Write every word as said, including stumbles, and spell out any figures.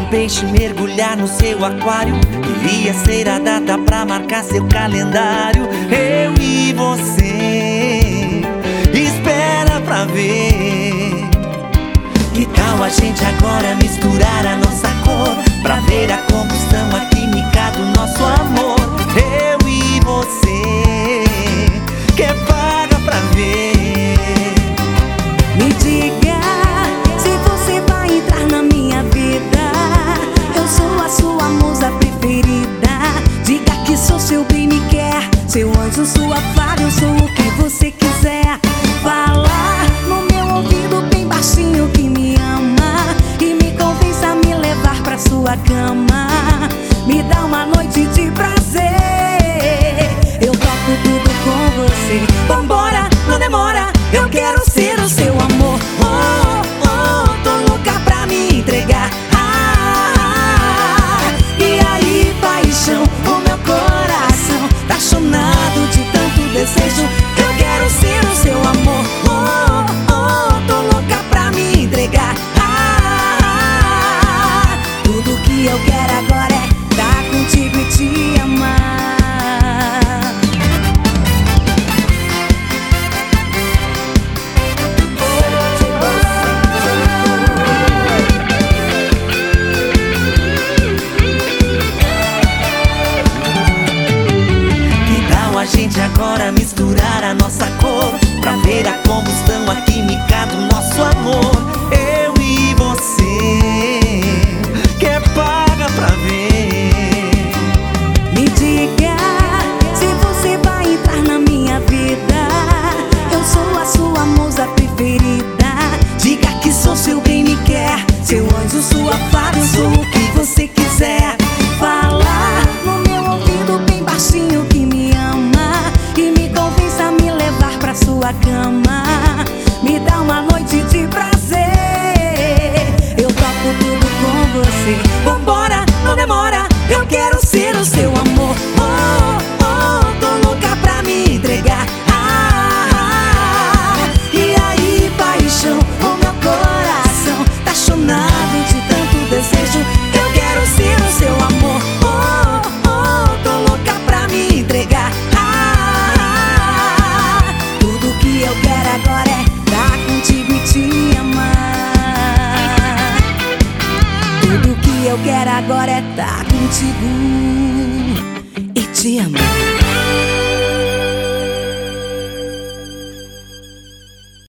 peixe mergulhar no seu aquário. Queria ser a data pra marcar seu calendário. Eu e você, espera pra ver. Que tal a gente agora misturar a nossa cor, pra ver a combustão, a química do nosso amor. Eu e você, quer paga pra ver. Me diga se você vai entrar na minha vida. Eu sou a sua musa preferida. Diga que sou seu bem me quer, seu anjo, sua fada, eu sou o que você quiser. Fala no meu ouvido bem baixinho que me ama e me convença a me levar pra sua cama. Me dá uma noite de prazer, eu toco tudo com você. Vambora, não demora, eu quero ser o seu amor. Oh, oh, tô louca pra me entregar. Ah, e aí, paixão, o meu coração tá apaixonado de tanto desejo. Eu quero ser o seu amor. Oh, oh, tô louca pra me entregar. Ah, tudo que eu quero agora é estar contigo e te amar. A gente agora misturar a nossa cor, pra ver a combustão, a química do nosso amor. Eu e você, quer paga pra ver. Me diga se você vai entrar na minha vida. Eu sou a sua musa preferida. Diga que sou seu bem me quer, seu anjo, sua fada, eu sou o que você quiser. Fala no meu ouvido bem baixinho que me ama e me convença a me levar pra sua cama. Me dá uma noite de prazer, eu toco tudo com você. Vambora, não demora, eu quero ser o seu amor. Oh, oh, tô louca pra me entregar. Ah, e aí, paixão, o meu coração tá apaixonado de tanto desejo. Eu quero ser o seu amor. Oh, oh, tô louca pra me entregar. Ah, tudo que eu quero agora é estar contigo e te amar. Tudo que eu quero agora é estar contigo e te amar.